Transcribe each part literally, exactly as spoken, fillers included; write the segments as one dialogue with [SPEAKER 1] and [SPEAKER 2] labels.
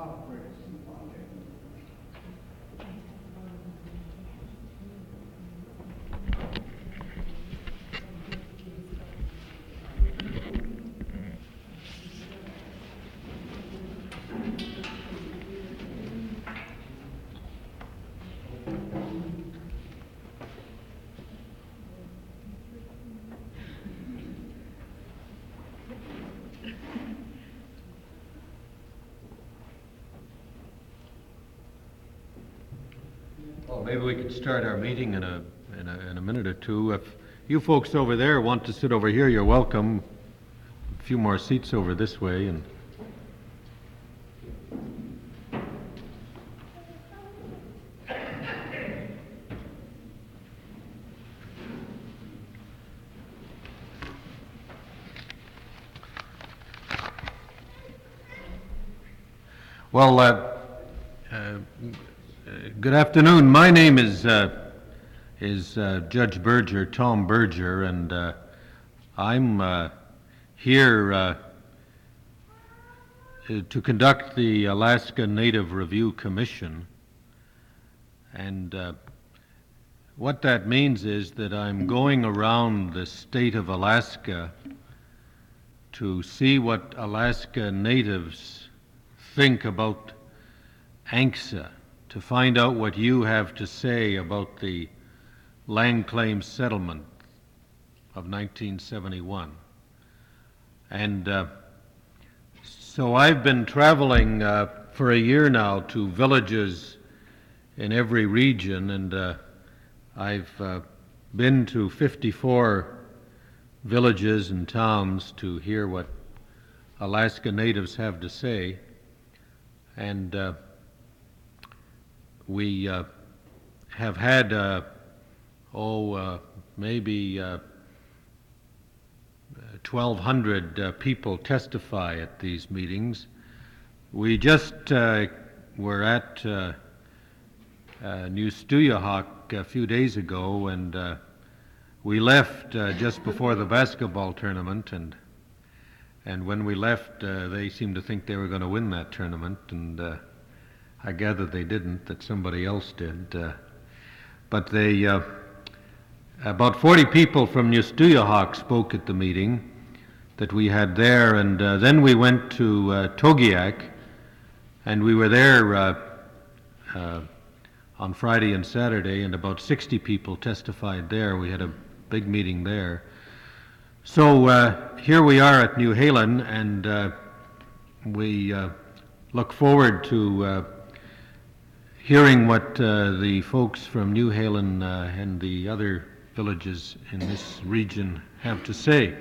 [SPEAKER 1] Well, maybe we could start our meeting in a, in a, in a minute or two. If you folks over there want to sit over here, you're welcome. A few more seats over this way. And well, uh, uh, good afternoon. My name is uh, is uh, Judge Berger, Tom Berger, and uh, I'm uh, here uh, to conduct the Alaska Native Review Commission. And uh, what that means is that I'm going around the state of Alaska to see what Alaska natives think about A N C S A, to find out what you have to say about the land claim settlement of nineteen seventy-one. And uh, so I've been traveling uh, for a year now to villages in every region, and uh, I've uh, been to fifty-four villages and towns to hear what Alaska natives have to say. And uh, we uh, have had, uh, oh, uh, maybe uh, twelve hundred uh, people testify at these meetings. We just uh, were at uh, uh, New Stuyahok a few days ago, and uh, we left uh, just before the basketball tournament, and and when we left, uh, they seemed to think they were going to win that tournament, and uh, I gather they didn't, that somebody else did. Uh, but they, uh, about forty people from New Stuyahok spoke at the meeting that we had there, and uh, then we went to uh, Togiak, and we were there uh, uh, on Friday and Saturday, and about sixty people testified there. We had a big meeting there. So uh, here we are at New Halen, and uh, we uh, look forward to uh, hearing what uh, the folks from New Halen uh, and the other villages in this region have to say.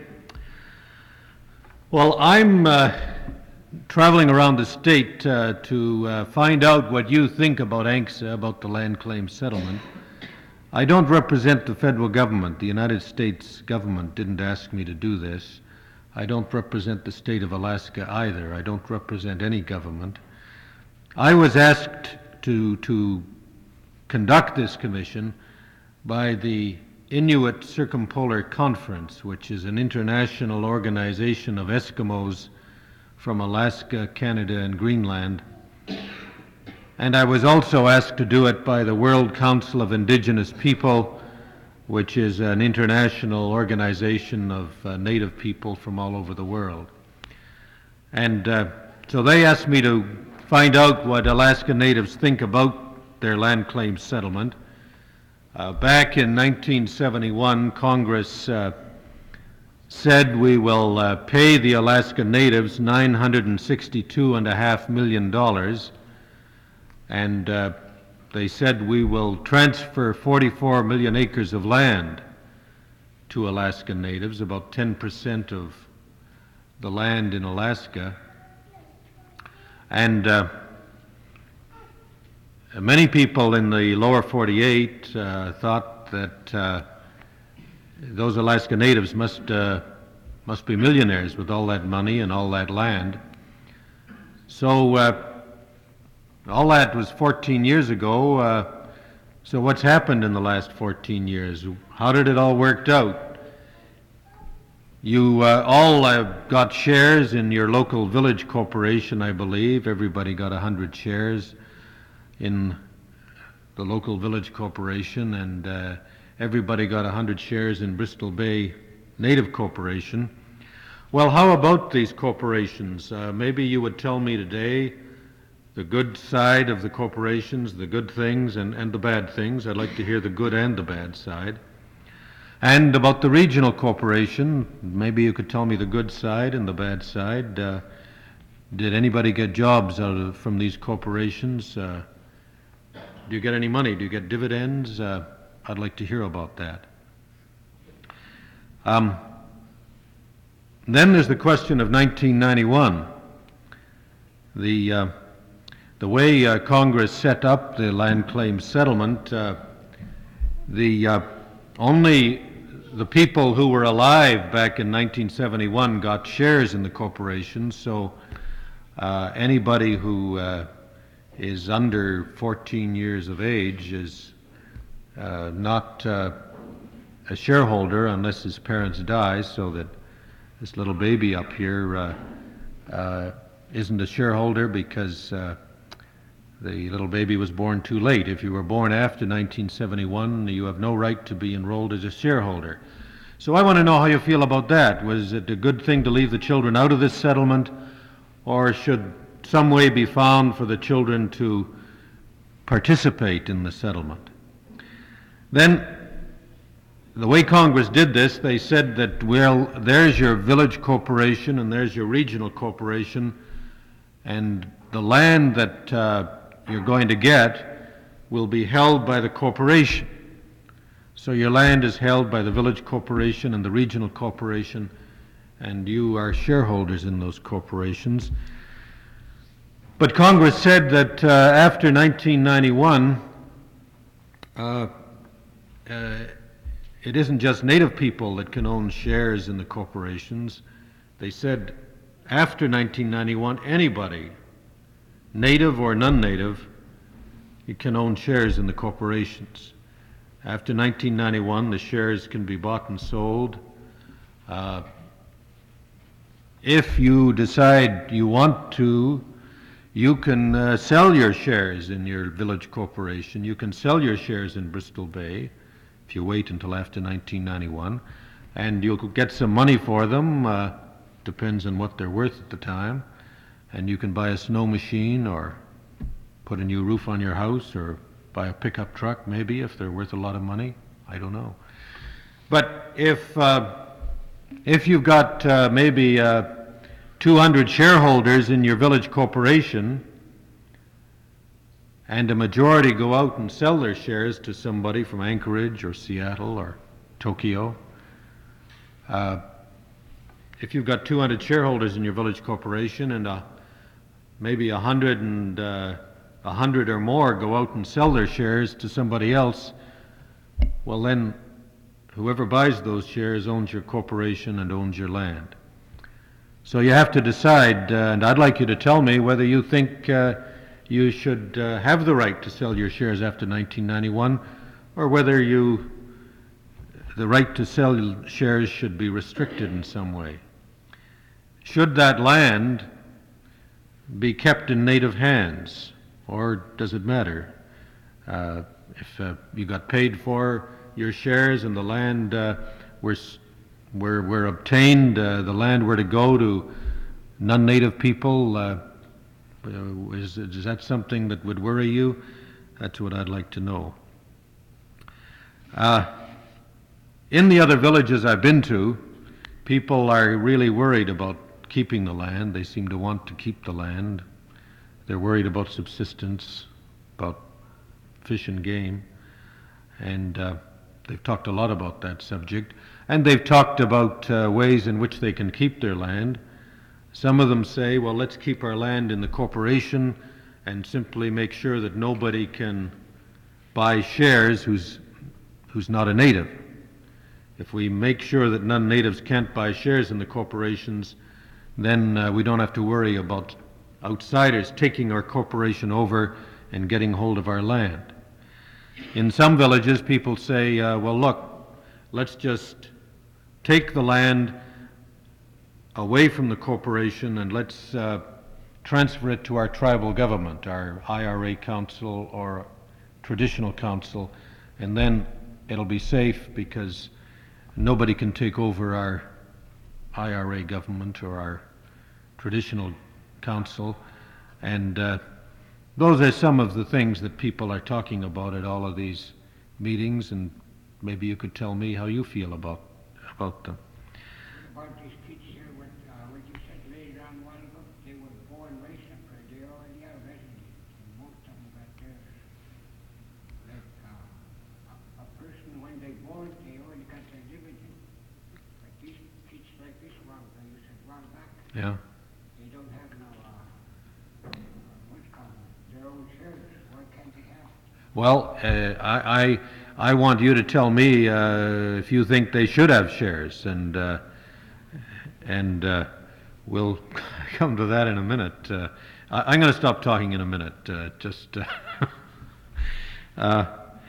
[SPEAKER 1] Well, I'm uh, traveling around the state uh, to uh, find out what you think about A N C S A, about the land claim settlement. I don't represent the federal government. The United States government didn't ask me to do this. I don't represent the state of Alaska either. I don't represent any government. I was asked to, to conduct this commission by the Inuit Circumpolar Conference, which is an international organization of Eskimos from Alaska, Canada, and Greenland. And I was also asked to do it by the World Council of Indigenous People, which is an international organization of uh, Native people from all over the world. And uh, so they asked me to find out what Alaska Natives think about their land claim settlement. Uh, back in nineteen seventy-one, Congress uh, said we will uh, pay the Alaska Natives nine hundred sixty-two point five million dollars, and uh, they said we will transfer forty-four million acres of land to Alaska Natives, about ten percent of the land in Alaska. And uh, many people in the lower forty-eight uh, thought that uh, those Alaska Natives must, uh, must be millionaires with all that money and all that land. So uh, all that was fourteen years ago. Uh, so what's happened in the last fourteen years? How did it all work out? You uh, all uh, got shares in your local village corporation, I believe. Everybody got one hundred shares in the local village corporation, and uh, everybody got one hundred shares in Bristol Bay Native Corporation. Well, how about these corporations? Uh, maybe you would tell me today the good side of the corporations, the good things and, and the bad things. I'd like to hear the good and the bad side. And about the regional corporation, maybe you could tell me the good side and the bad side. Uh, did anybody get jobs out of, from these corporations? Uh, do you get any money? Do you get dividends? Uh, I'd like to hear about that. Um, then there's the question of nineteen ninety-one. The, uh, the way uh, Congress set up the land claim settlement, uh, the uh, only the people who were alive back in nineteen seventy-one got shares in the corporation, so uh, anybody who uh, is under fourteen years of age is uh, not uh, a shareholder unless his parents die, so that this little baby up here uh, uh, isn't a shareholder because uh, the little baby was born too late. If you were born after nineteen seventy-one, you have no right to be enrolled as a shareholder. So I want to know how you feel about that. Was it a good thing to leave the children out of this settlement, or should some way be found for the children to participate in the settlement? Then, the way Congress did this, they said that, well, there's your village corporation and there's your regional corporation, and the land that uh, you're going to get will be held by the corporation. So your land is held by the village corporation and the regional corporation, and you are shareholders in those corporations. But Congress said that uh, after nineteen ninety-one, uh, uh, it isn't just Native people that can own shares in the corporations. They said after nineteen ninety-one, anybody, Native or non-Native, you can own shares in the corporations. After nineteen ninety-one, the shares can be bought and sold. Uh, if you decide you want to, you can uh, sell your shares in your village corporation. You can sell your shares in Bristol Bay if you wait until after nineteen ninety-one, and you'll get some money for them. Uh, depends on what they're worth at the time. And you can buy a snow machine or put a new roof on your house or buy a pickup truck, maybe, if they're worth a lot of money. I don't know. But if uh, if you've got uh, maybe uh, two hundred shareholders in your village corporation, and a majority go out and sell their shares to somebody from Anchorage or Seattle or Tokyo, uh, if you've got two hundred shareholders in your village corporation and uh, maybe a hundred and uh, a hundred or more go out and sell their shares to somebody else, well then whoever buys those shares owns your corporation and owns your land. So you have to decide, uh, and I'd like you to tell me whether you think uh, you should uh, have the right to sell your shares after nineteen ninety-one, or whether you, the right to sell shares should be restricted in some way. Should that land be kept in Native hands, or does it matter? Uh, if uh, you got paid for your shares and the land uh, were, were, were obtained, uh, the land were to go to non-Native people, uh, is, is that something that would worry you? That's what I'd like to know. Uh, in the other villages I've been to, people are really worried about keeping the land. They seem to want to keep the land. They're worried about subsistence, about fish and game, and uh, they've talked a lot about that subject. And they've talked about uh, ways in which they can keep their land. Some of them say, well, let's keep our land in the corporation and simply make sure that nobody can buy shares who's, who's not a native. If we make sure that non-natives can't buy shares in the corporations, then uh, we don't have to worry about outsiders taking our corporation over and getting hold of our land. In some villages, people say, uh, well, look, let's just take the land, away from the corporation and let's uh, transfer it to our tribal government, our I R A council or traditional council, and then it'll be safe because nobody can take over our I R A government or our traditional council. And uh, those are some of the things that people are talking about at all of these meetings, and maybe you could tell me how you feel about about them.
[SPEAKER 2] About these kids here, what, uh, what you said later on a while ago, they were born raised up here, they already are residents, and most of them got theirs. Like, uh, a, a person, when they born, they already got their dividend. But these kids like this one, uh, you said one back,
[SPEAKER 1] Yeah.
[SPEAKER 2] they don't have no, uh, uh, what's it called, their own shares. Why can't they have?
[SPEAKER 1] Well, uh, I, I I want you to tell me uh, if you think they should have shares, and uh, and uh, we'll come to that in a minute. Uh, I, I'm going to stop talking in a minute. Uh, just uh, uh,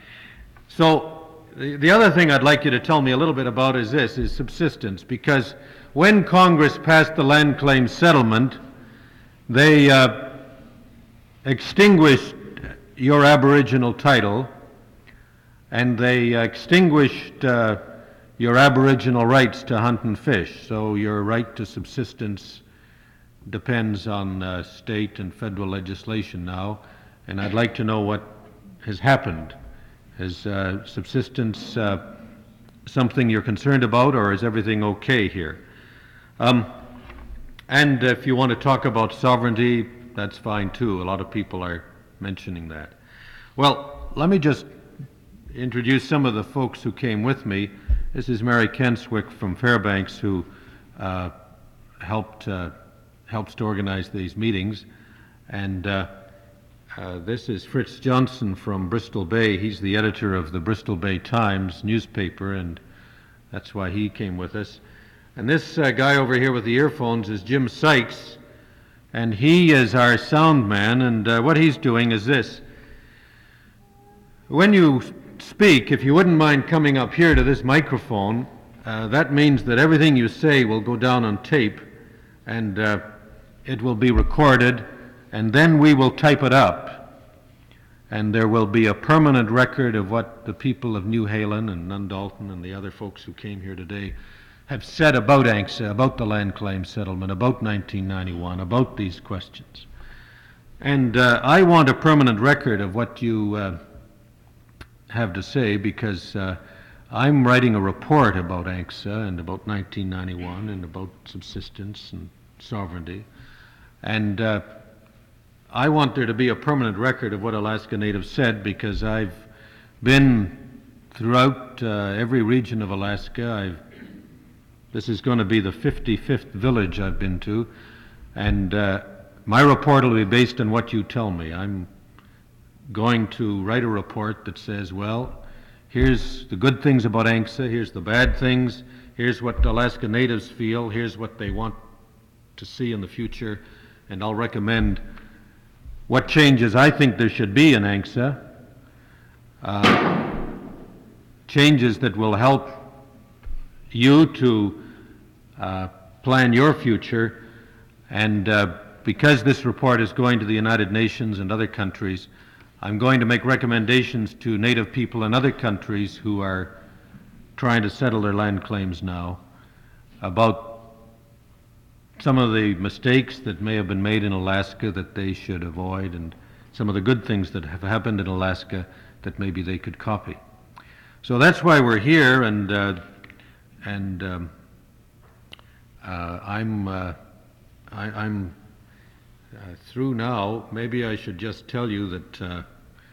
[SPEAKER 1] so the, the other thing I'd like you to tell me a little bit about is this: is subsistence. Because when Congress passed the land claim settlement, they uh, extinguished your Aboriginal title, and they uh, extinguished uh, your Aboriginal rights to hunt and fish. So your right to subsistence depends on uh, state and federal legislation now, and I'd like to know what has happened. Is uh, subsistence uh, something you're concerned about, or is everything okay here? Um, and if you want to talk about sovereignty, that's fine too. A lot of people are mentioning that. Well, let me just introduce some of the folks who came with me. This is Mary Kenswick from Fairbanks, who uh, helped uh, helps to organize these meetings, and uh, uh, this is Fritz Johnson from Bristol Bay. He's the editor of the Bristol Bay Times newspaper, and that's why he came with us. And this uh, guy over here with the earphones is Jim Sykes, and he is our sound man, and uh, what he's doing is this. When you speak, if you wouldn't mind coming up here to this microphone, uh, that means that everything you say will go down on tape, and uh, it will be recorded, and then we will type it up, and there will be a permanent record of what the people of New Halen and Nundalton and the other folks who came here today have said about A N C S A, about the land claim settlement, about nineteen ninety-one, about these questions. And uh, I want a permanent record of what you uh, have to say, because uh, I'm writing a report about A N C S A and about nineteen ninety-one and about subsistence and sovereignty. And uh, I want there to be a permanent record of what Alaska Natives said, because I've been throughout uh, every region of Alaska. I've This is going to be the fifty-fifth village I've been to, and uh, my report will be based on what you tell me. I'm going to write a report that says, well, here's the good things about A N C S A, here's the bad things, here's what the Alaska Natives feel, here's what they want to see in the future, and I'll recommend what changes I think there should be in A N C S A, uh, changes that will help you to uh, plan your future. And uh, because this report is going to the United Nations and other countries, I'm going to make recommendations to Native people in other countries who are trying to settle their land claims now about some of the mistakes that may have been made in Alaska that they should avoid, and some of the good things that have happened in Alaska that maybe they could copy. So that's why we're here, and uh, and um, uh, I'm uh, I, I'm uh, through now. Maybe I should just tell you that uh,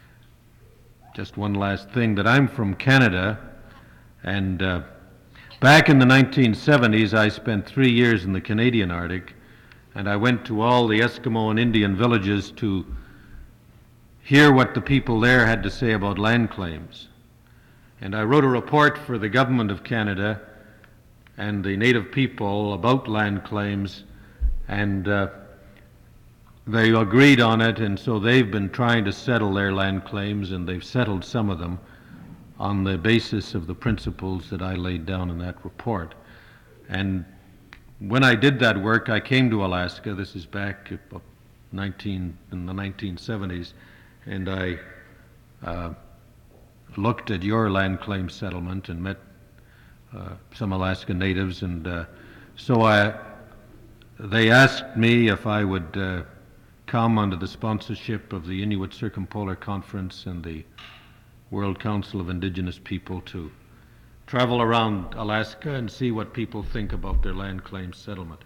[SPEAKER 1] just one last thing, that I'm from Canada, and uh, back in the nineteen seventies I spent three years in the Canadian Arctic, and I went to all the Eskimo and Indian villages to hear what the people there had to say about land claims. And I wrote a report for the government of Canada and the Native people about land claims, and uh, they agreed on it, and so they've been trying to settle their land claims, and they've settled some of them on the basis of the principles that I laid down in that report. And when I did that work, I came to Alaska. This is back about nineteen in the nineteen seventies, and I uh, looked at your land claim settlement and met uh, some Alaska natives, and uh, so I they asked me if I would uh, come under the sponsorship of the Inuit Circumpolar Conference and the World Council of Indigenous People to travel around Alaska and see what people think about their land claim settlement.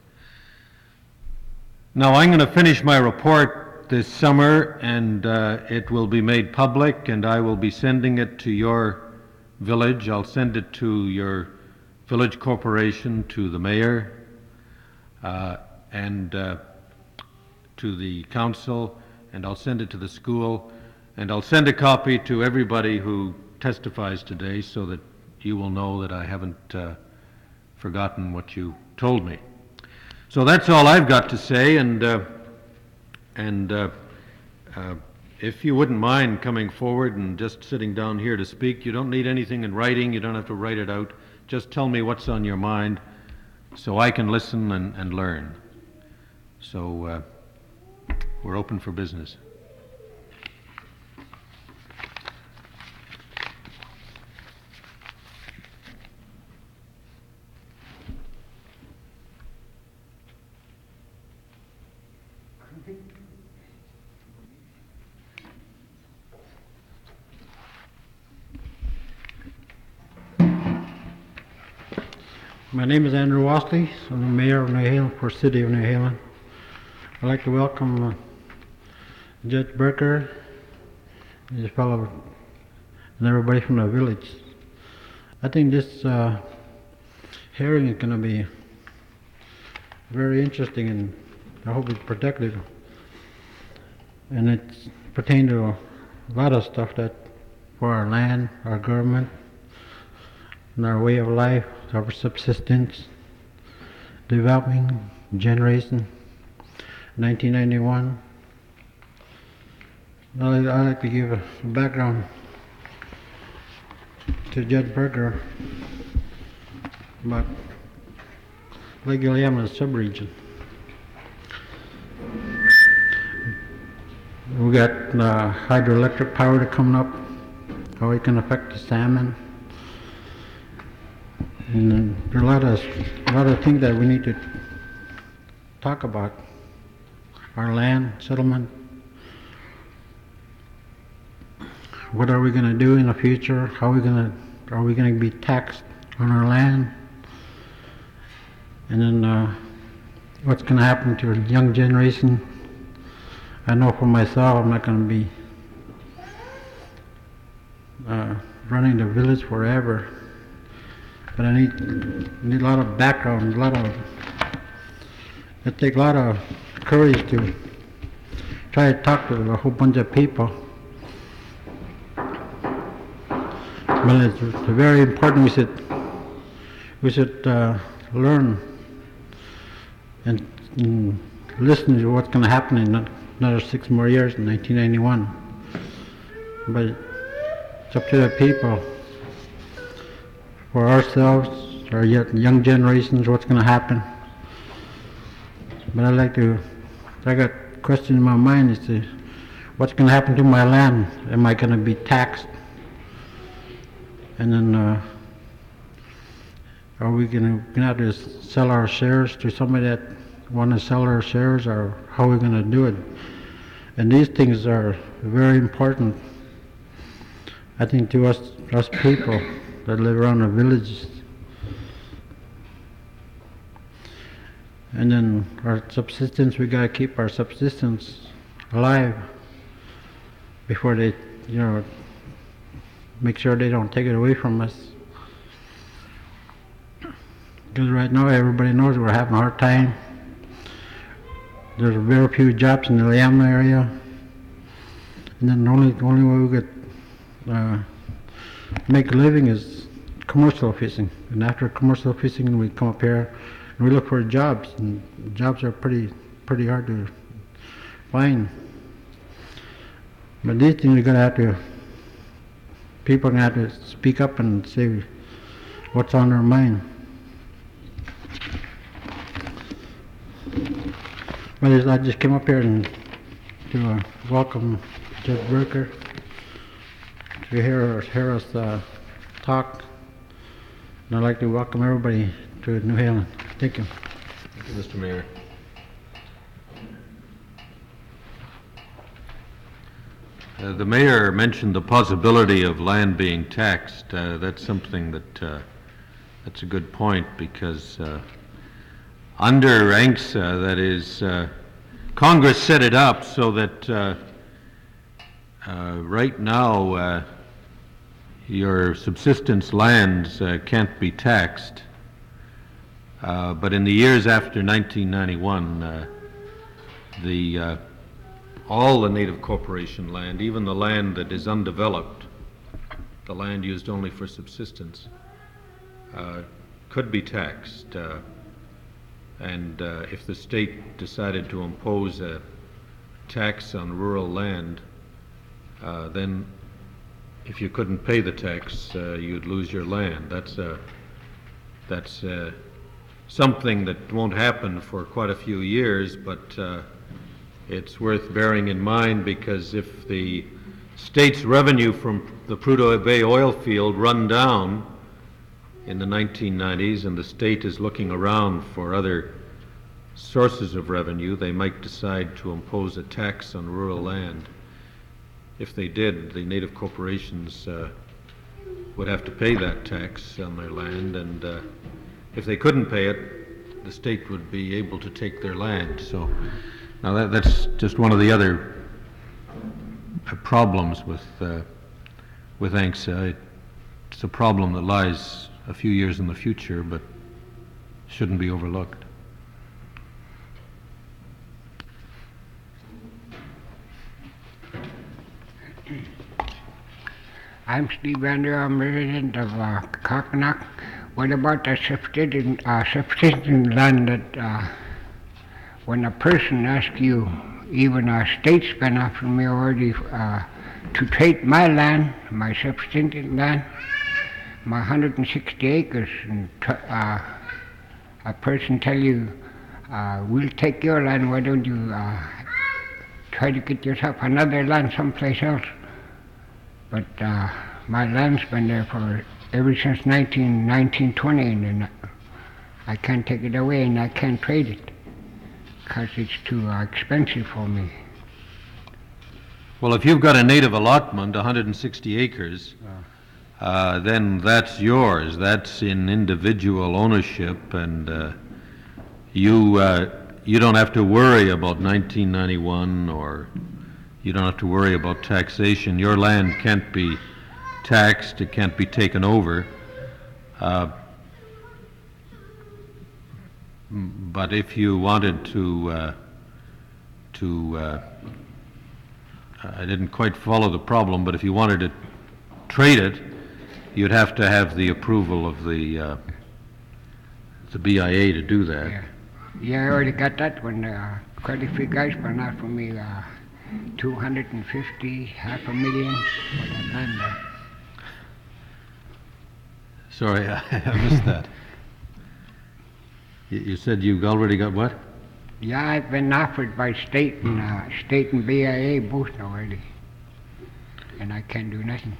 [SPEAKER 1] Now, I'm going to finish my report this summer, and uh, it will be made public, and I will be sending it to your village. I'll send it to your village corporation, to the mayor, uh, and uh, to the council, and I'll send it to the school, and I'll send a copy to everybody who testifies today so that you will know that I haven't uh, forgotten what you told me. So that's all I've got to say, and uh, and uh, uh, if you wouldn't mind coming forward and just sitting down here to speak, you don't need anything in writing, you don't have to write it out, just tell me what's on your mind so I can listen and, and learn. So uh, we're open for business.
[SPEAKER 3] My name is Andrew Wastley. I'm the mayor of New Halen for City of New Halen. I'd like to welcome uh, Judge Berger, his fellow, and everybody from the village. I think this uh, hearing is going to be very interesting, and I hope it's productive. And it's pertained to a lot of stuff that for our land, our government, and our way of life, our subsistence, developing generation, nineteen ninety-one. I'd like to give a background to Judge Berger about Lake Iliamna subregion. We got uh, hydroelectric power to coming up, how it can affect the salmon. And uh, there are a lot of a lot of things that we need to talk about. Our land settlement. What are we going to do in the future? How are we going to are we going to be taxed on our land? And then uh, what's going to happen to the young generation? I know for myself, I'm not going to be uh, running the village forever. But I need, need a lot of background, a lot of, it takes a lot of courage to try to talk to a whole bunch of people. But it's very important we should, we should uh, learn and, and listen to what's going to happen in another six more years in nineteen ninety-one. But it's up to the people. For ourselves, our young generations, what's going to happen. But I'd like to, I got a question in my mind is to, what's going to happen to my land? Am I going to be taxed? And then, uh, are we going to have to sell our shares to somebody that want to sell our shares, or how are we going to do it? And these things are very important, I think, to us, us people that live around the villages. And then our subsistence, we gotta keep our subsistence alive before they, you know, make sure they don't take it away from us. Because right now everybody knows we're having a hard time. There's very few jobs in the Iliamna area. And then the only, the only way we could uh, make a living is commercial fishing, and after commercial fishing we come up here and we look for jobs, and jobs are pretty pretty hard to find. But these things we're gonna have to, people are gonna have to speak up and say what's on their mind. But I just came up here and to uh, welcome Judge Berker to hear, hear us uh, talk. And I'd like to welcome everybody to New Haven. Thank you.
[SPEAKER 1] Thank you, Mister Mayor. Uh, the mayor mentioned the possibility of land being taxed. Uh, that's something that, uh, that's a good point, because uh, under A N C S A, that is, uh, Congress set it up so that uh, uh, right now uh, your subsistence lands uh, can't be taxed. Uh, but in the years after nineteen ninety-one, uh, the uh, all the native corporation land, even the land that is undeveloped, the land used only for subsistence, uh, could be taxed. Uh, and uh, if the state decided to impose a tax on rural land, uh, then if you couldn't pay the tax, uh, you'd lose your land. That's, uh, that's uh, something that won't happen for quite a few years, but uh, it's worth bearing in mind, because if the state's revenue from the Prudhoe Bay oil field run down in the nineteen nineties and the state is looking around for other sources of revenue, they might decide to impose a tax on rural land. If they did, the native corporations uh, would have to pay that tax on their land, and uh, if they couldn't pay it, the state would be able to take their land. So now that, that's just one of the other uh, problems with uh, with A N C S A. It's a problem that lies a few years in the future, but shouldn't be overlooked.
[SPEAKER 2] I'm Steve Vander, I'm resident of uh, Cocknock. What about the subsistence, uh, subsistence land that uh, when a person asks you, even a state's been offering me already uh, to trade my land, my subsistence land, my one hundred sixty acres, and uh, a person tell you, uh, we'll take your land, why don't you uh, try to get yourself another land someplace else? But uh, my land's been there for ever since nineteen, nineteen twenty, and I can't take it away, and I can't trade it because it's too uh, expensive for me.
[SPEAKER 1] Well, if you've got a native allotment, one hundred sixty acres, uh, then that's yours. That's in individual ownership, and uh, you uh, you don't have to worry about nineteen ninety-one, or you don't have to worry about taxation. Your land can't be taxed, it can't be taken over. Uh, but if you wanted to, uh, to uh, I didn't quite follow the problem, but if you wanted to trade it, you'd have to have the approval of the, uh, the B I A to do that.
[SPEAKER 2] Yeah, yeah, I already got that one. Uh, quite a few guys been offering me uh, two hundred fifty, half a million for that land there.
[SPEAKER 1] Sorry, I, I missed that. You, you said you already got what?
[SPEAKER 2] Yeah, I've been offered by state and uh, state and B I A both already, and I can't do nothing.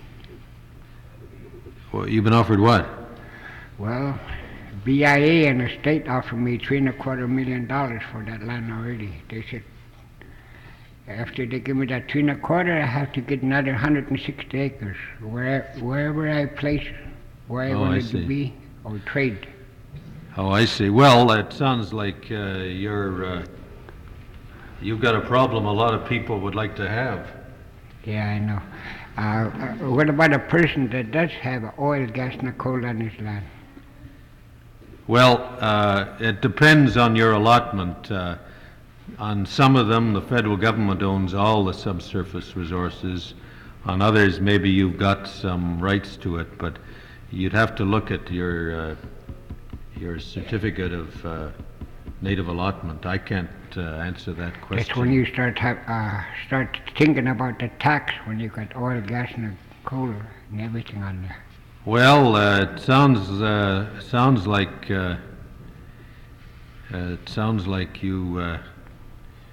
[SPEAKER 1] Well, you've been offered what?
[SPEAKER 2] Well, B I A and the state offered me three and a quarter million dollars for that land already. They said after they give me that three and a quarter, I have to get another one hundred sixty acres, where wherever I place, where I
[SPEAKER 1] Oh, I
[SPEAKER 2] wanted
[SPEAKER 1] see.
[SPEAKER 2] to be or trade.
[SPEAKER 1] Oh, I see. Well, it sounds like uh, you're, uh, you've got a problem a lot of people would like to have.
[SPEAKER 2] Yeah, I know. Uh, uh, what about a person that does have oil, gas, and coal on his land?
[SPEAKER 1] Well, uh, it depends on your allotment. Uh, on some of them, the federal government owns all the subsurface resources. On others, maybe you've got some rights to it, but you'd have to look at your uh, your certificate of uh, native allotment. I can't uh, answer that question.
[SPEAKER 2] That's when you start ha- uh, start thinking about the tax when you got oil, gas, and coal and everything on there.
[SPEAKER 1] Well, uh, it sounds uh, sounds like uh, uh, it sounds like you uh,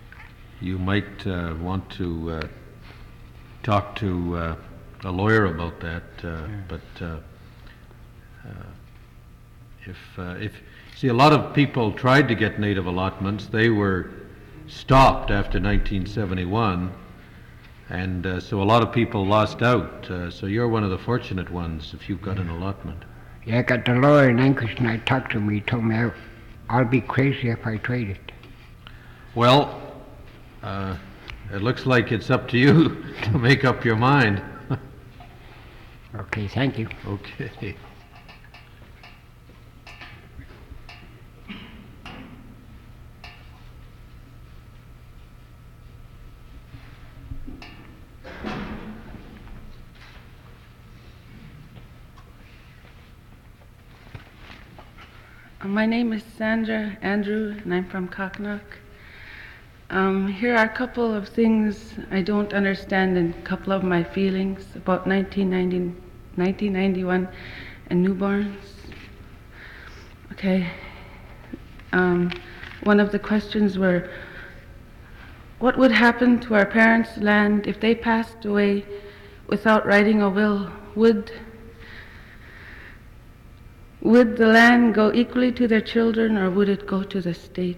[SPEAKER 1] you might uh, want to uh, talk to uh, a lawyer about that, uh, but uh, uh, if, uh, if, see, a lot of people tried to get native allotments. They were stopped after nineteen seventy-one, and uh, so a lot of people lost out. Uh, so you're one of the fortunate ones if you've got an allotment.
[SPEAKER 2] Yeah, I got the lawyer in Anchorage, and I talked to him. He told me I, I'll be crazy if I trade it.
[SPEAKER 1] Well, uh, it looks like it's up to you to make up your mind.
[SPEAKER 2] Okay, thank you.
[SPEAKER 1] Okay.
[SPEAKER 4] Uh, My name is Sandra Andrew, and I'm from Cocknock. Um, here are a couple of things I don't understand and a couple of my feelings about nineteen ninety, nineteen ninety-one and newborns. Okay. Um, one of the questions were, what would happen to our parents' land if they passed away without writing a will? Would Would the land go equally to their children, or would it go to the state?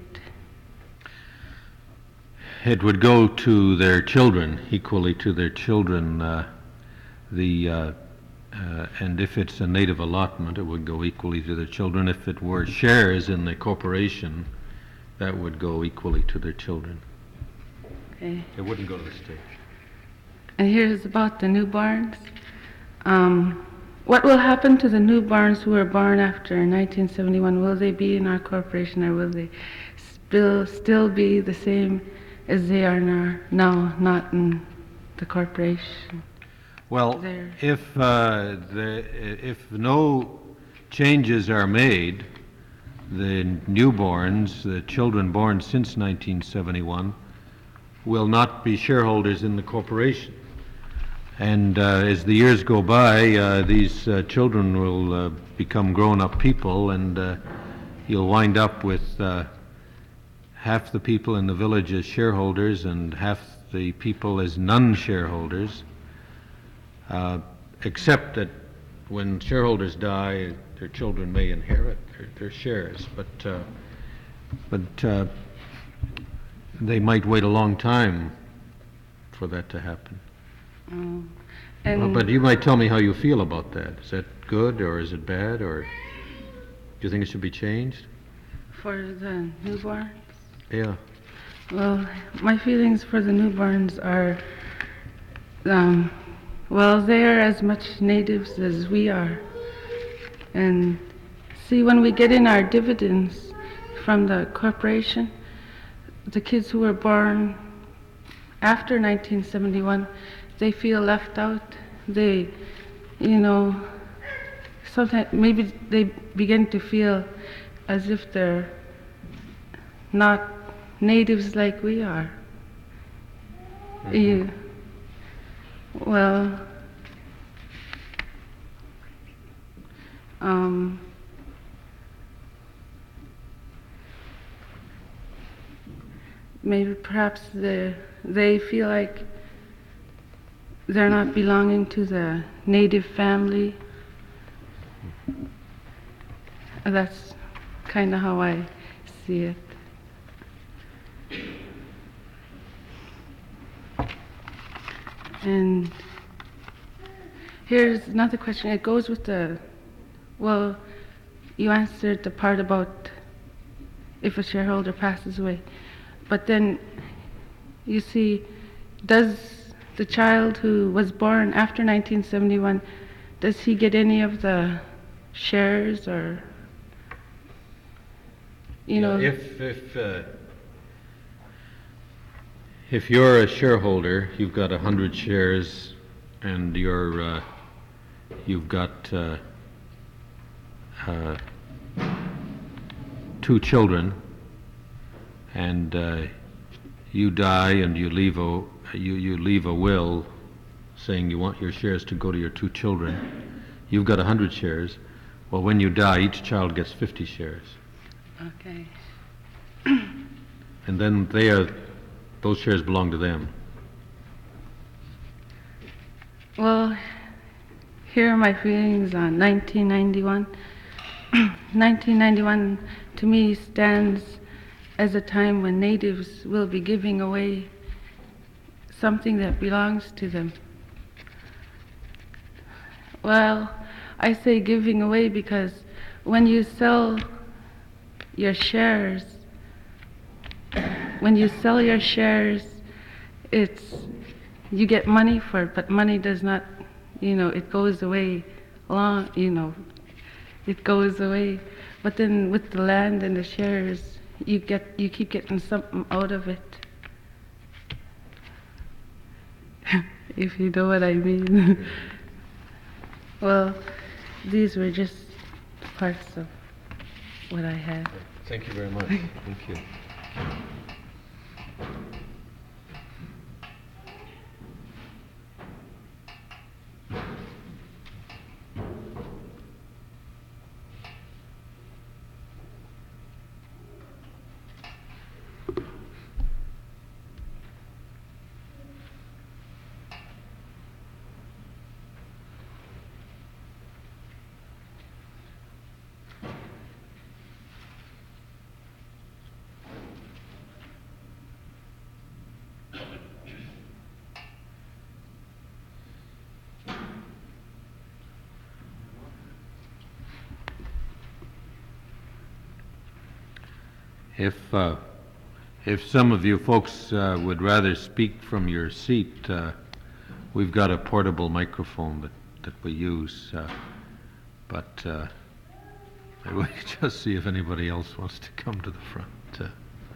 [SPEAKER 1] It would go to their children, equally to their children. Uh, the uh, uh, and if it's a native allotment, it would go equally to their children. If it were shares in the corporation, that would go equally to their children.
[SPEAKER 4] Okay.
[SPEAKER 1] It wouldn't go to the state.
[SPEAKER 4] And here's about the newborns. Um, what will happen to the newborns who were born after nineteen seventy-one? Will they be in our corporation, or will they still still be the same as they are now, now not in the corporation?
[SPEAKER 1] Well,
[SPEAKER 4] There.
[SPEAKER 1] if uh, the if no changes are made, the newborns, the children born since nineteen seventy-one, will not be shareholders in the corporation. And uh, as the years go by, uh, these uh, children will uh, become grown-up people, and uh, you'll wind up with uh, half the people in the village as shareholders and half the people as non-shareholders, uh, except that when shareholders die, their children may inherit their, their shares, but uh, but uh, they might wait a long time for that to happen.
[SPEAKER 4] Um,
[SPEAKER 1] Well,
[SPEAKER 4] and
[SPEAKER 1] but you might tell me how you feel about that. Is that good, or is it bad, or do you think it should be changed?
[SPEAKER 4] for the newborns?
[SPEAKER 1] Yeah.
[SPEAKER 4] Well, my feelings for the newborns are, um, well, they're as much natives as we are. And see, when we get in our dividends from the corporation, the kids who were born after nineteen seventy-one, they feel left out. They, you know, sometimes maybe they begin to feel as if they're not natives like we are.
[SPEAKER 1] Mhm.
[SPEAKER 4] You, well, um, maybe perhaps they they feel like they're not belonging to the native family. That's kind of how I see it. And here's another question. It goes with the, well, you answered the part about if a shareholder passes away. But then, you see, does the child who was born after nineteen seventy-one, does he get any of the shares, or, you know?
[SPEAKER 1] If if uh, if you're a shareholder, you've got a hundred shares, and you're uh, you've got uh, uh, two children, and uh, you die, and you leave a you you leave a will saying you want your shares to go to your two children. You've got a hundred shares. Well, when you die, each child gets fifty shares.
[SPEAKER 4] Okay.
[SPEAKER 1] And then they are those shares belong to them.
[SPEAKER 4] Well, here are my feelings on nineteen ninety-one. nineteen ninety-one to me stands as a time when natives will be giving away something that belongs to them. Well, I say giving away because when you sell your shares, when you sell your shares, it's, you get money for it, but money does not, you know, it goes away long, you know, it goes away. But then with the land and the shares, you get, you keep getting something out of it. If you know what I mean. Well, these were just parts of what I had.
[SPEAKER 1] Thank you very much. Thank you. If, uh, if some of you folks uh, would rather speak from your seat, uh, we've got a portable microphone that, that we use, uh, but uh, maybe we could just see if anybody else wants to come to the front. Uh,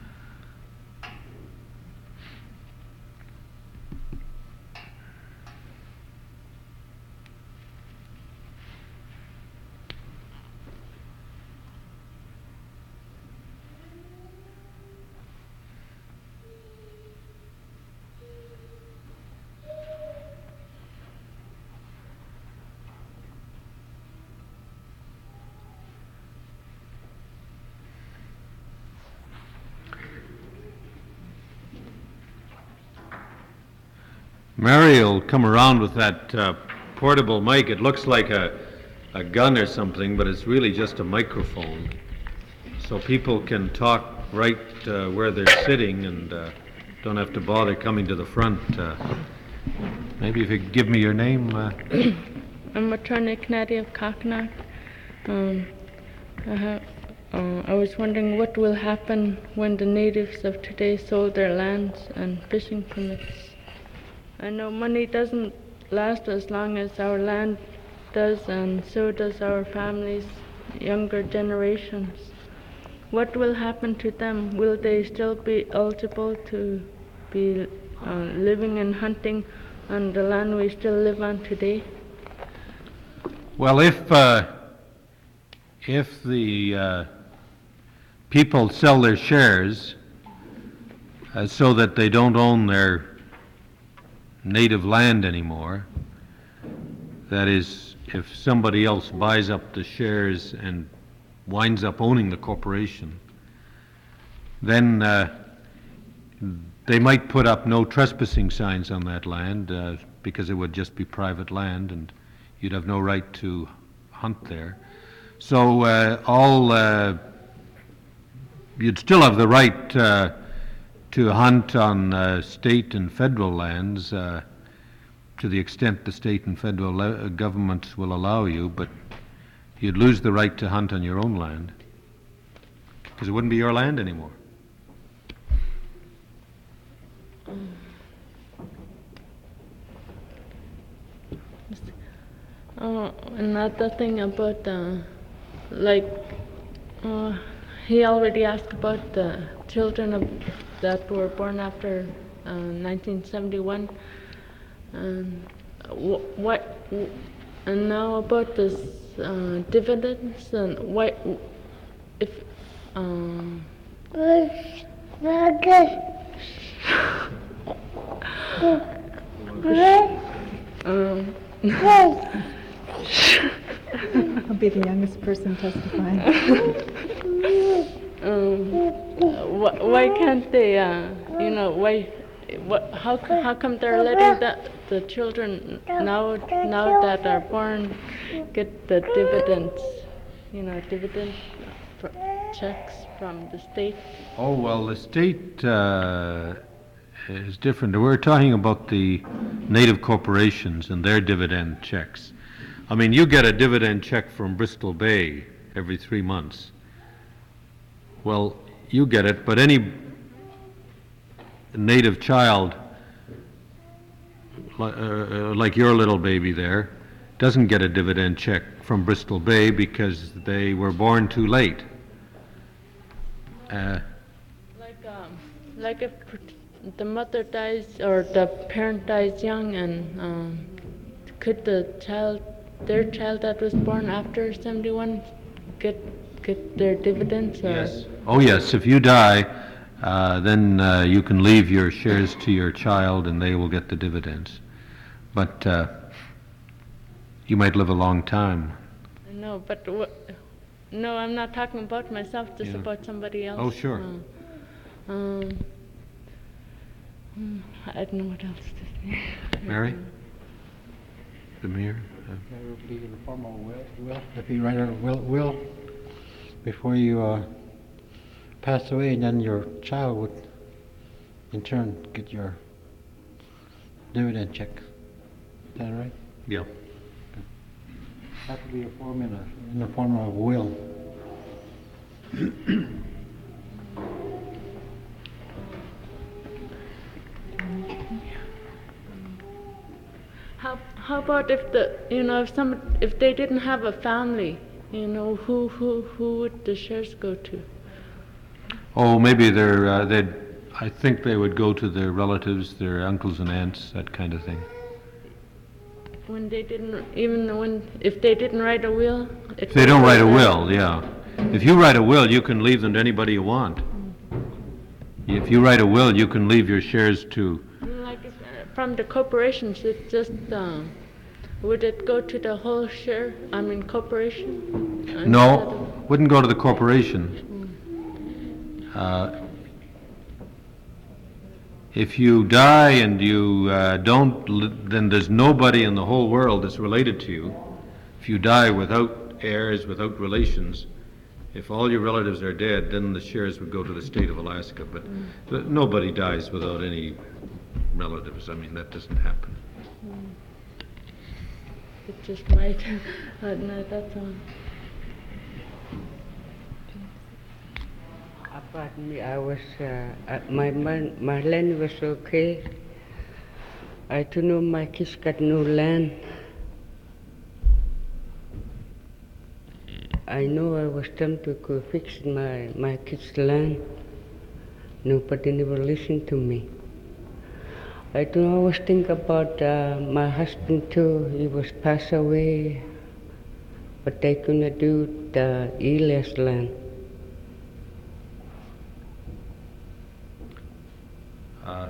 [SPEAKER 1] Mary will come around with that uh, portable mic. It looks like a, a gun or something, but it's really just a microphone. So people can talk right uh, where they're sitting and uh, don't have to bother coming to the front. Uh, maybe if you could give me your name. Uh.
[SPEAKER 5] I'm Maternity Canadi of Kaknak. Um, I, have, uh, I was wondering what will happen when the natives of today sold their lands and fishing permits. I know money doesn't last as long as our land does, and so does our families, younger generations. What will happen to them? Will they still be eligible to be uh, living and hunting on the land we still live on today?
[SPEAKER 1] Well, if uh, if the uh, people sell their shares uh, so that they don't own their native land anymore, that is, if somebody else buys up the shares and winds up owning the corporation, then uh, they might put up no trespassing signs on that land uh, because it would just be private land and you'd have no right to hunt there. So uh, all uh, you'd still have the right uh, to hunt on uh, state and federal lands uh, to the extent the state and federal le- governments will allow you, but you'd lose the right to hunt on your own land because it wouldn't be your land anymore.
[SPEAKER 5] Uh, another thing about, uh, like, uh, he already asked about the children of, that were born after uh, nineteen seventy-one. And wh- what, and now about this uh, dividends and why, if, um, um,
[SPEAKER 6] I'll be the youngest person testifying.
[SPEAKER 5] um, wh- why can't they, uh, you know, why what, how, c- how come they're letting the, the children now, now that are born get the dividends, you know, dividend fr- checks from the state?
[SPEAKER 1] Oh, well, the state uh, is different. We're talking about the native corporations and their dividend checks. I mean, you get a dividend check from Bristol Bay every three months. Well, you get it, but any native child, li- uh, like your little baby there, doesn't get a dividend check from Bristol Bay because they were born too late. Uh,
[SPEAKER 5] Like, um, like if the mother dies or the parent dies young, and um, could the child, their child that was born after seventy-one, get get their dividends? Or?
[SPEAKER 1] Yes. Oh, yes. If you die, uh, then uh, you can leave your shares to your child and they will get the dividends. But uh, you might live a long time.
[SPEAKER 5] No, but wha- no, I'm not talking about myself, just
[SPEAKER 1] Yeah.
[SPEAKER 5] about somebody else.
[SPEAKER 1] Oh, sure.
[SPEAKER 5] Uh, um, hmm, I don't know what else to say.
[SPEAKER 1] Mary? The mayor? Uh,
[SPEAKER 3] That would be in the form of a will, will, if you write a will, will before you uh, pass away, and then your child would in turn get your dividend check. Is that right?
[SPEAKER 1] Yeah.
[SPEAKER 3] That would be a form in, a, in the form of a will.
[SPEAKER 5] How how about if the you know if some if they didn't have a family, you know who who who would the shares go to?
[SPEAKER 1] Oh, maybe they're, uh, they'd, I think they would go to their relatives, their uncles and aunts, that kind of thing.
[SPEAKER 5] When they didn't even when if they didn't write a will.
[SPEAKER 1] If they don't write a will, yeah. If you write a will, you can leave them to anybody you want. If you write a will, you can leave your shares to,
[SPEAKER 5] Like if, uh, from the corporations, it just um, would it go to the whole share? I mean corporation. Instead
[SPEAKER 1] no,
[SPEAKER 5] of-
[SPEAKER 1] wouldn't go to the corporation. Uh, If you die and you uh, don't, li- then there's nobody in the whole world that's related to you. If you die without heirs, without relations, if all your relatives are dead, then the shares would go to the state of Alaska. But, but nobody dies without any relatives. I mean, that doesn't happen.
[SPEAKER 5] It just might. uh, no, that's all.
[SPEAKER 7] Pardon me, I was, uh, uh, my, my, my land was okay. I don't know, my kids got no land. I know I was tempted to go fix my, my kids' land. Nobody never listened to me. I don't always think about uh, my husband too. He was passed away. What they gonna do the Elias land?
[SPEAKER 1] Uh,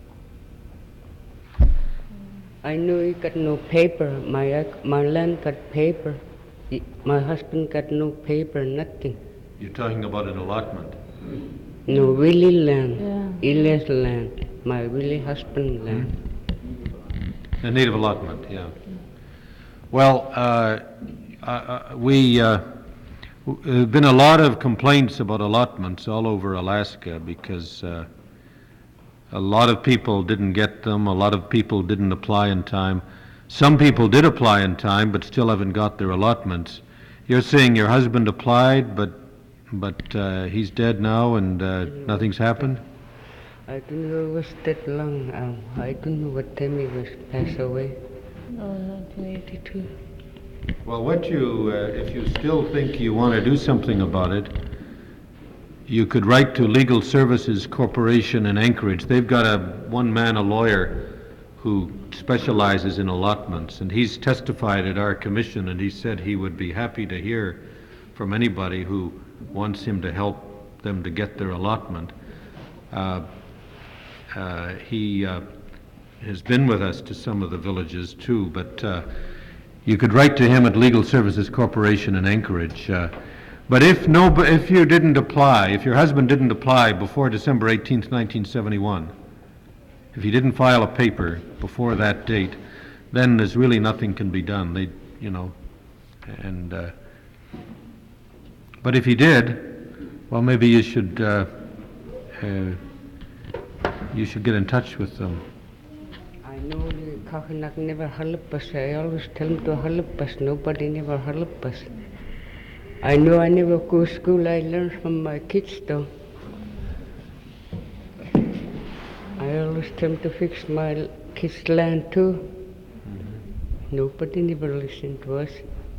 [SPEAKER 7] I know he got no paper. My ac- my land got paper. He- my husband got no paper, nothing.
[SPEAKER 1] You're talking about an allotment.
[SPEAKER 7] No Willie land,
[SPEAKER 5] Yeah.
[SPEAKER 7] Elias land, my Willie husband land.
[SPEAKER 1] A native allotment, yeah. Well, uh, uh, uh, we, uh, w- there have been a lot of complaints about allotments all over Alaska because uh, a lot of people didn't get them, a lot of people didn't apply in time. Some people did apply in time but still haven't got their allotments. You're saying your husband applied, but but uh, he's dead now and uh, nothing's happened?
[SPEAKER 7] I don't know it was that long. Um, I don't know what time he was passed away.
[SPEAKER 5] Oh, nineteen eighty-two.
[SPEAKER 1] Well, what you, uh, if you still think you want to do something about it, you could write to Legal Services Corporation in Anchorage. They've got a one-man, a lawyer, who specializes in allotments, and he's testified at our commission, and he said he would be happy to hear from anybody who wants him to help them to get their allotment. Uh, uh, he uh, has been with us to some of the villages too, but uh, you could write to him at Legal Services Corporation in Anchorage. Uh, but if no, if you didn't apply, if your husband didn't apply before December eighteenth, nineteen seventy-one, if he didn't file a paper before that date, then there's really nothing can be done. They, you know, and, uh, but if he did, well, maybe you should, uh, uh, you should get in touch with them.
[SPEAKER 7] I know the Kahunak never help us. I always tell him to help us. Nobody never help us. I know I never go to school. I learn from my kids though. I always tell him to fix my kids' land too. Mm-hmm. Nobody never listen to us.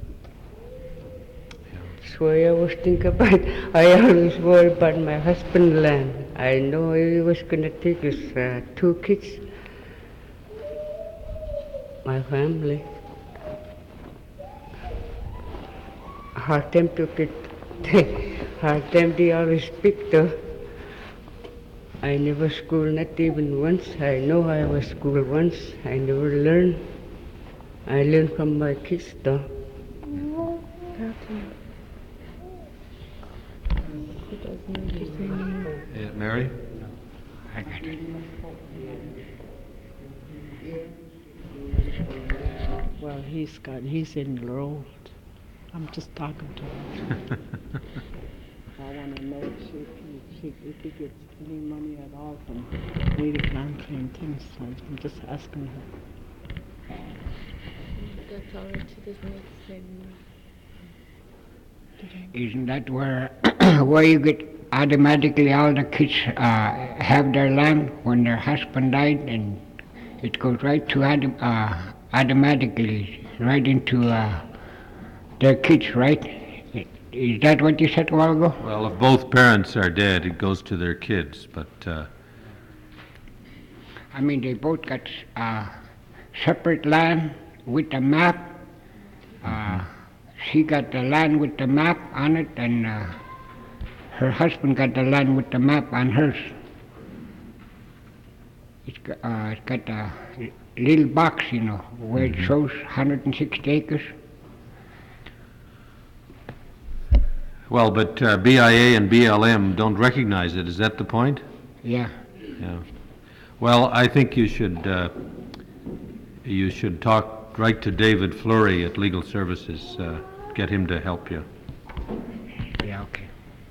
[SPEAKER 7] That's why I always think about, I always worry about my husband's land. I know he was going to take his uh, two kids, my family. Hard time to get, hard time they always speak though. I never school, not even once. I know I was school once. I never learned. I learned from my kids though.
[SPEAKER 1] Yeah, Mary?
[SPEAKER 2] I got it.
[SPEAKER 8] Well, he's got, he's in the road. I'm just talking to him. I want to know if he, if he gets any money at all from native land claim things. So I'm just asking her.
[SPEAKER 5] That's all right. She doesn't need to say anymore.
[SPEAKER 2] Isn't that where where you get automatically all the kids uh, have their land when their husband died, and it goes right to autom- uh, automatically right into uh, their kids, right? Is that what you said a while ago?
[SPEAKER 1] Well, if both parents are dead, it goes to their kids, but, uh,
[SPEAKER 2] I mean, they both got uh, separate land with a map. Uh, she got the land with the map on it, and uh, her husband got the land with the map on hers. It's got, uh, it's got a little box, you know, where it shows one hundred sixty acres.
[SPEAKER 1] well, but uh, B I A and B L M don't recognize it. Is that the point?
[SPEAKER 2] Yeah.
[SPEAKER 1] Yeah. Well, I think you should, uh, you should talk right to David Fleury at Legal Services, uh, get him to help you.
[SPEAKER 2] Yeah, okay.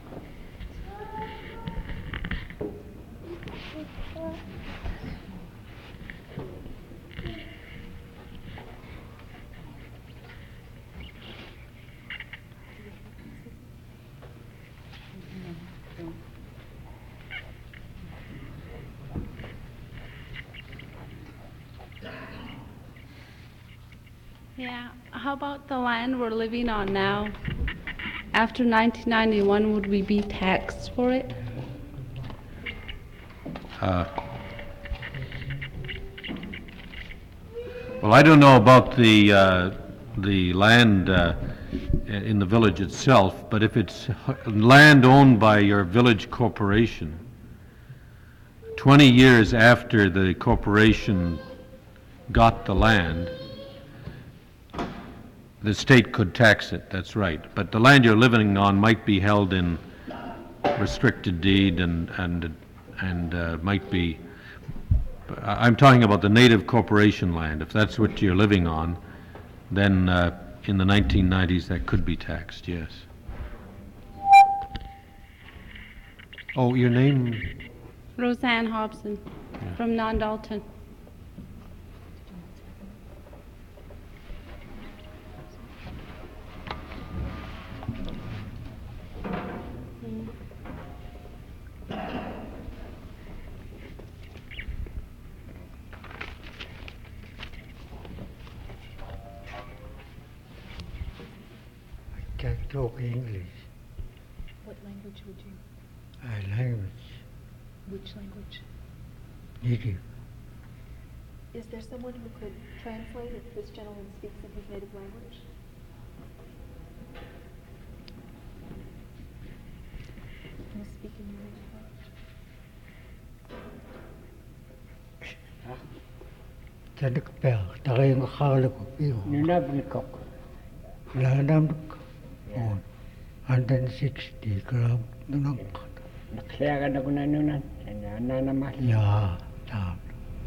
[SPEAKER 4] Yeah, how about the land we're living on now? After nineteen ninety-one, would we be taxed for it?
[SPEAKER 1] Uh, Well, I don't know about the, uh, the land uh, in the village itself, but if it's h- land owned by your village corporation, twenty years after the corporation got the land, the state could tax it, that's right. But the land you're living on might be held in restricted deed and, and, and uh, might be, I- I'm talking about the native corporation land. If that's what you're living on, then uh, in the nineteen nineties that could be taxed, yes. Oh, your name?
[SPEAKER 4] Roseanne Hobson from Non-Dalton.
[SPEAKER 3] Can't talk English.
[SPEAKER 6] What language would you,
[SPEAKER 3] I language,
[SPEAKER 6] which language?
[SPEAKER 3] native.
[SPEAKER 6] Is there someone who could translate if this gentleman speaks in his native language? Can you speak in your native language?
[SPEAKER 3] Tanakpel, takayong akala ko piyo.
[SPEAKER 2] Nunablikok.
[SPEAKER 3] Lanamk on one hundred sixty gram nunang
[SPEAKER 2] Naksiyagan ako na nunan. Nananamas.
[SPEAKER 3] ya tam.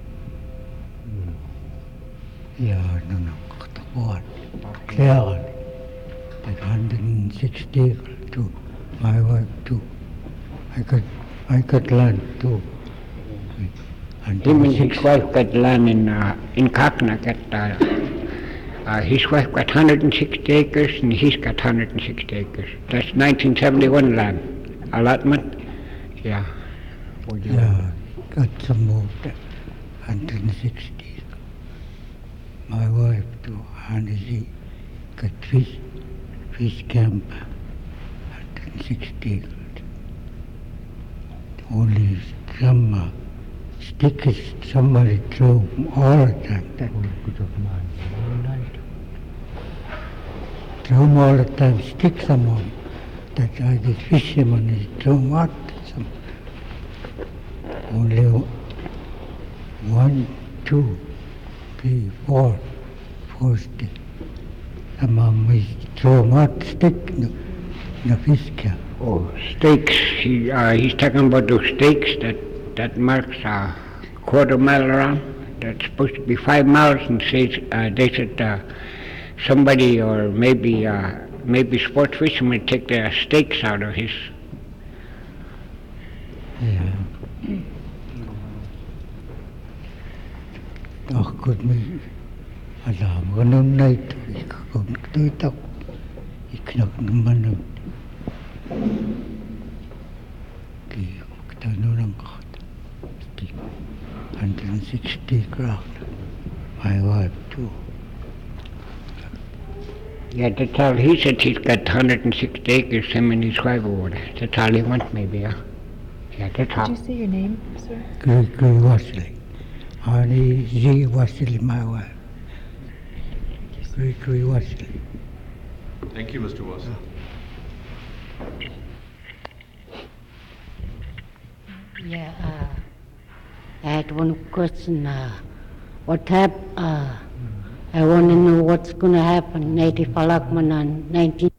[SPEAKER 2] Ja, no no katapuan. Clear. At one hundred sixty too. My wife too. I got I got land too.
[SPEAKER 9] Him and his wife got land in uh, in Kaknak. At, uh, uh, his wife got one hundred sixty acres and he's got one hundred sixty acres. That's nineteen seventy-one land allotment. Yeah. Would you-
[SPEAKER 2] Yeah, got some more one hundred sixty. My wife too. And she got fish fish camp. one hundred sixty. Only some uh, stickers somebody threw all the time. That threw them all the time, stick some on. That I the fisherman is threw them out. Some. Only one, two, three, four, four sticks. Some of them throw them out stick in the fish camp.
[SPEAKER 9] Oh, stakes. He, uh, he's talking about those stakes that, that marks a quarter mile around. That's supposed to be five miles, and says uh, they said uh, somebody or maybe uh, maybe sports fishermen take their stakes out of his.
[SPEAKER 2] Yeah. Ach Gott, mir alam ganun na ito. Ikakog ito ito. Iknak naman na. Kaya magtano ng kakata. one hundred sixty ground. My wife too.
[SPEAKER 9] Yeah, that's all. He said he's got one hundred sixty acres, him and his wife over there. That's all he wants, maybe, yeah. Yeah, that's all.
[SPEAKER 6] Could you say your name, sir?
[SPEAKER 2] Gregory Wesley. Honey Z. Wesley, my wife. Gregory Wesley.
[SPEAKER 1] Thank you, Mister Wilson.
[SPEAKER 7] Yeah, uh, I had one question. Uh, what hap- uh, I want to know what's going to happen, Native Alakman on nineteen